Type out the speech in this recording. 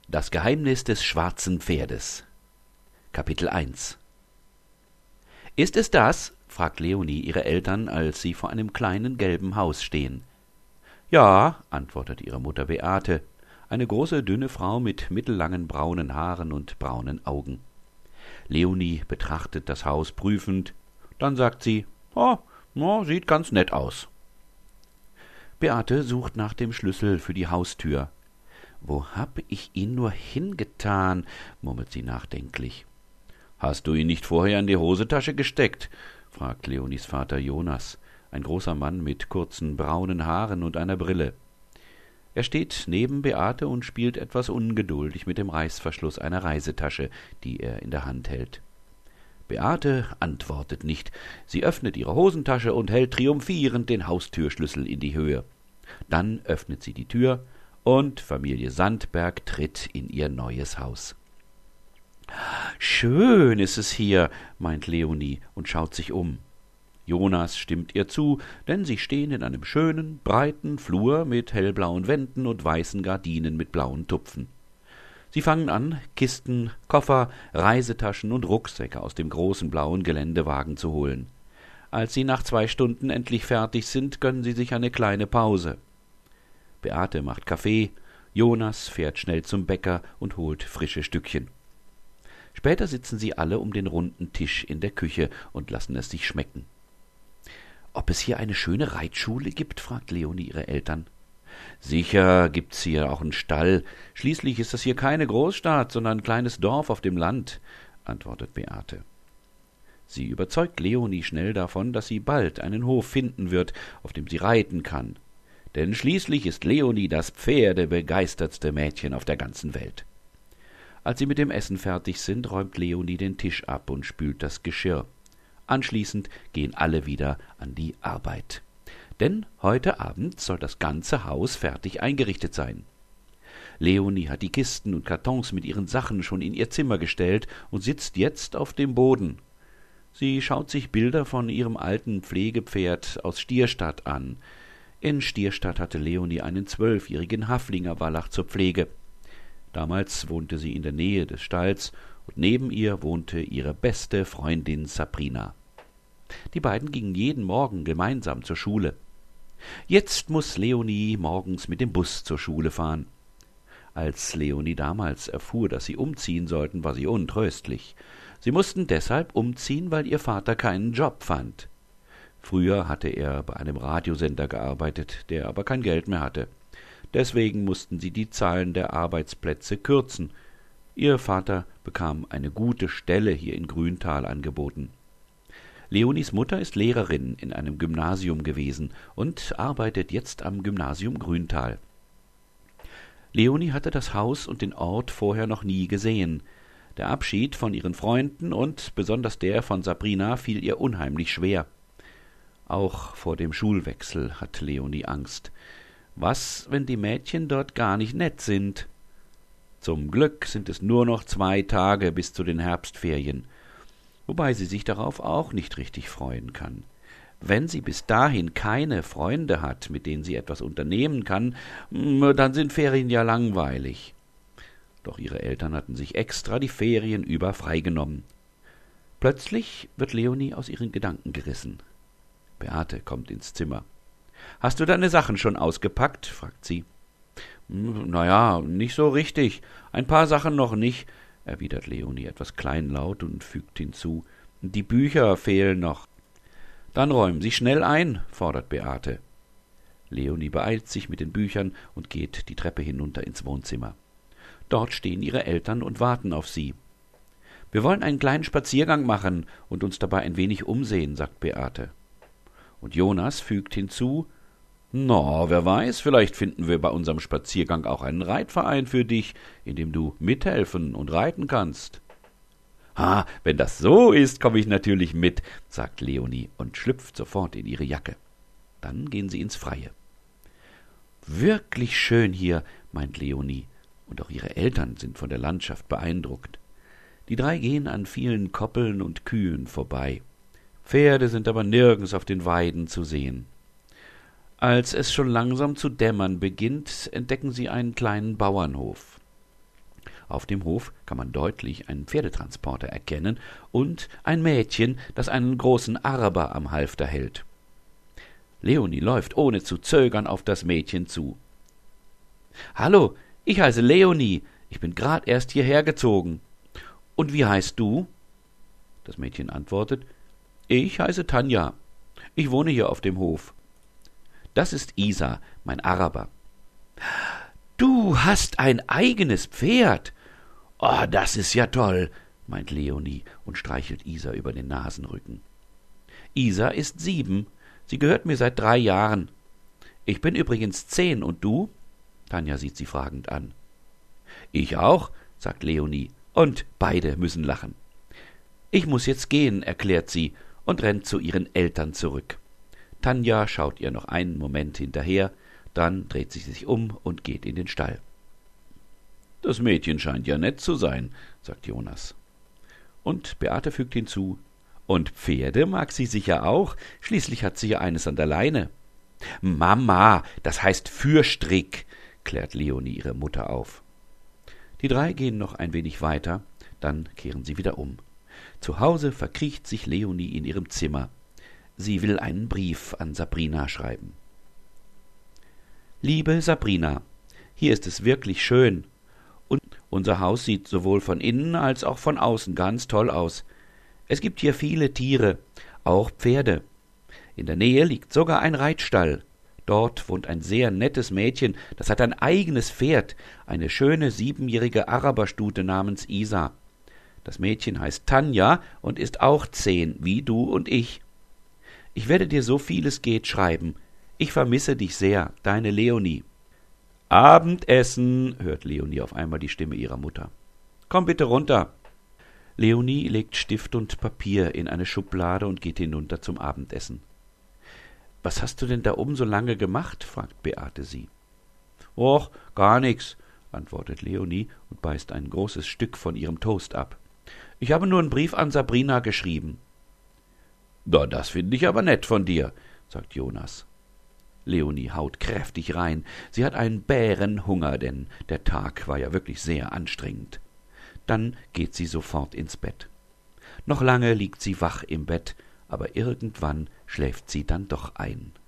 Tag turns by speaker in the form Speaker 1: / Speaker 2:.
Speaker 1: Das Geheimnis des schwarzen Pferdes. Kapitel 1. »Ist es das?« fragt Leonie ihre Eltern, als sie vor einem kleinen gelben Haus stehen. »Ja«, antwortet ihre Mutter Beate, eine große, dünne Frau mit mittellangen braunen Haaren und braunen Augen. Leonie betrachtet das Haus prüfend, dann sagt sie, »Sieht ganz nett aus.« Beate sucht nach dem Schlüssel für die Haustür. »Wo hab ich ihn nur hingetan?« murmelt sie nachdenklich. »Hast du ihn nicht vorher in die Hosentasche gesteckt?« fragt Leonies Vater Jonas, ein großer Mann mit kurzen braunen Haaren und einer Brille. Er steht neben Beate und spielt etwas ungeduldig mit dem Reißverschluss einer Reisetasche, die er in der Hand hält. Beate antwortet nicht. Sie öffnet ihre Hosentasche und hält triumphierend den Haustürschlüssel in die Höhe. Dann öffnet sie die Tür, und Familie Sandberg tritt in ihr neues Haus. »Schön ist es hier«, meint Leonie und schaut sich um. Jonas stimmt ihr zu, denn sie stehen in einem schönen, breiten Flur mit hellblauen Wänden und weißen Gardinen mit blauen Tupfen. Sie fangen an, Kisten, Koffer, Reisetaschen und Rucksäcke aus dem großen blauen Geländewagen zu holen. Als sie nach 2 Stunden endlich fertig sind, gönnen sie sich eine kleine Pause. Beate macht Kaffee, Jonas fährt schnell zum Bäcker und holt frische Stückchen. Später sitzen sie alle um den runden Tisch in der Küche und lassen es sich schmecken. »Ob es hier eine schöne Reitschule gibt?« fragt Leonie ihre Eltern. »Sicher gibt's hier auch einen Stall. Schließlich ist das hier keine Großstadt, sondern ein kleines Dorf auf dem Land«, antwortet Beate. Sie überzeugt Leonie schnell davon, dass sie bald einen Hof finden wird, auf dem sie reiten kann. Denn schließlich ist Leonie das pferdebegeistertste Mädchen auf der ganzen Welt. Als sie mit dem Essen fertig sind, räumt Leonie den Tisch ab und spült das Geschirr. Anschließend gehen alle wieder an die Arbeit. Denn heute Abend soll das ganze Haus fertig eingerichtet sein. Leonie hat die Kisten und Kartons mit ihren Sachen schon in ihr Zimmer gestellt und sitzt jetzt auf dem Boden. Sie schaut sich Bilder von ihrem alten Pflegepferd aus Stierstadt an. In Stierstadt hatte Leonie einen 12-jährigen Haflinger Wallach zur Pflege. Damals wohnte sie in der Nähe des Stalls und neben ihr wohnte ihre beste Freundin Sabrina. Die beiden gingen jeden Morgen gemeinsam zur Schule. Jetzt muß Leonie morgens mit dem Bus zur Schule fahren. Als Leonie damals erfuhr, dass sie umziehen sollten, war sie untröstlich. Sie mussten deshalb umziehen, weil ihr Vater keinen Job fand. Früher hatte er bei einem Radiosender gearbeitet, der aber kein Geld mehr hatte. Deswegen mussten sie die Zahlen der Arbeitsplätze kürzen. Ihr Vater bekam eine gute Stelle hier in Grüntal angeboten. Leonies Mutter ist Lehrerin in einem Gymnasium gewesen und arbeitet jetzt am Gymnasium Grüntal. Leonie hatte das Haus und den Ort vorher noch nie gesehen. Der Abschied von ihren Freunden und besonders der von Sabrina fiel ihr unheimlich schwer. Auch vor dem Schulwechsel hat Leonie Angst. Was, wenn die Mädchen dort gar nicht nett sind? Zum Glück sind es nur noch 2 Tage bis zu den Herbstferien, wobei sie sich darauf auch nicht richtig freuen kann. Wenn sie bis dahin keine Freunde hat, mit denen sie etwas unternehmen kann, dann sind Ferien ja langweilig. Doch ihre Eltern hatten sich extra die Ferien über freigenommen. Plötzlich wird Leonie aus ihren Gedanken gerissen. Beate kommt ins Zimmer. »Hast du deine Sachen schon ausgepackt?« fragt sie. »Na, nicht so richtig. Ein paar Sachen noch nicht«, erwidert Leonie etwas kleinlaut und fügt hinzu. »Die Bücher fehlen noch.« »Dann räumen Sie schnell ein«, fordert Beate. Leonie beeilt sich mit den Büchern und geht die Treppe hinunter ins Wohnzimmer. Dort stehen ihre Eltern und warten auf sie. »Wir wollen einen kleinen Spaziergang machen und uns dabei ein wenig umsehen«, sagt Beate. Und Jonas fügt hinzu, »Na, wer weiß, vielleicht finden wir bei unserem Spaziergang auch einen Reitverein für dich, in dem du mithelfen und reiten kannst.« »Wenn das so ist, komme ich natürlich mit«, sagt Leonie und schlüpft sofort in ihre Jacke. Dann gehen sie ins Freie. »Wirklich schön hier«, meint Leonie, und auch ihre Eltern sind von der Landschaft beeindruckt. Die 3 gehen an vielen Koppeln und Kühen vorbei. Pferde sind aber nirgends auf den Weiden zu sehen. Als es schon langsam zu dämmern beginnt, entdecken sie einen kleinen Bauernhof. Auf dem Hof kann man deutlich einen Pferdetransporter erkennen und ein Mädchen, das einen großen Araber am Halfter hält. Leonie läuft ohne zu zögern auf das Mädchen zu. »Hallo, ich heiße Leonie, ich bin grad erst hierher gezogen. Und wie heißt du?« Das Mädchen antwortet, »Ich heiße Tanja, ich wohne hier auf dem Hof. Das ist Isa, mein Araber.« »Du hast ein eigenes Pferd? Oh, das ist ja toll«, meint Leonie und streichelt Isa über den Nasenrücken. »Isa ist 7, sie gehört mir seit 3 Jahren. Ich bin übrigens 10, und du?« Tanja sieht sie fragend an. »Ich auch«, sagt Leonie, und beide müssen lachen. »Ich muß jetzt gehen«, erklärt sie und rennt zu ihren Eltern zurück. Tanja schaut ihr noch einen Moment hinterher, dann dreht sie sich um und geht in den Stall. »Das Mädchen scheint ja nett zu sein«, sagt Jonas. Und Beate fügt hinzu, »Und Pferde mag sie sicher auch, schließlich hat sie ja eines an der Leine.« »Mama, das heißt Fürstrick«, klärt Leonie ihre Mutter auf. Die 3 gehen noch ein wenig weiter, dann kehren sie wieder um. Zu Hause verkriecht sich Leonie in ihrem Zimmer. Sie will einen Brief an Sabrina schreiben. »Liebe Sabrina, hier ist es wirklich schön. Und unser Haus sieht sowohl von innen als auch von außen ganz toll aus. Es gibt hier viele Tiere, auch Pferde. In der Nähe liegt sogar ein Reitstall. Dort wohnt ein sehr nettes Mädchen, das hat ein eigenes Pferd, eine schöne 7-jährige Araberstute namens Isa. Das Mädchen heißt Tanja und ist auch 10, wie du und ich. Ich werde dir so viel es geht schreiben. Ich vermisse dich sehr, deine Leonie.« »Abendessen«, hört Leonie auf einmal die Stimme ihrer Mutter. »Komm bitte runter.« Leonie legt Stift und Papier in eine Schublade und geht hinunter zum Abendessen. »Was hast du denn da oben so lange gemacht?« fragt Beate sie. »Och, gar nix«, antwortet Leonie und beißt ein großes Stück von ihrem Toast ab. »Ich habe nur einen Brief an Sabrina geschrieben.« »Na, das finde ich aber nett von dir«, sagt Jonas. Leonie haut kräftig rein. Sie hat einen Bärenhunger, denn der Tag war ja wirklich sehr anstrengend. Dann geht sie sofort ins Bett. Noch lange liegt sie wach im Bett, aber irgendwann schläft sie dann doch ein.